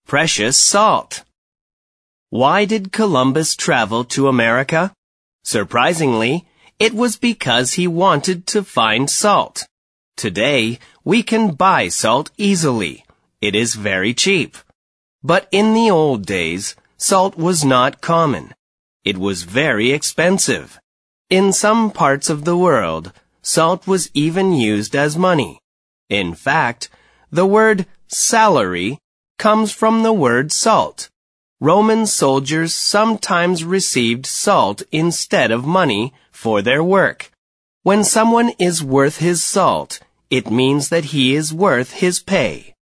Precious salt. Why did Columbus travel to America? Surprisingly, it was because he wanted to find salt. Today, we can buy salt easily. It is very cheap. But in the old days, salt was not common. It was very expensive. In some parts of the world, salt was even used as money. In fact, the word salary comes from the word salt. Roman soldiers sometimes received salt instead of money for their work. When someone is worth his salt, it means that he is worth his pay.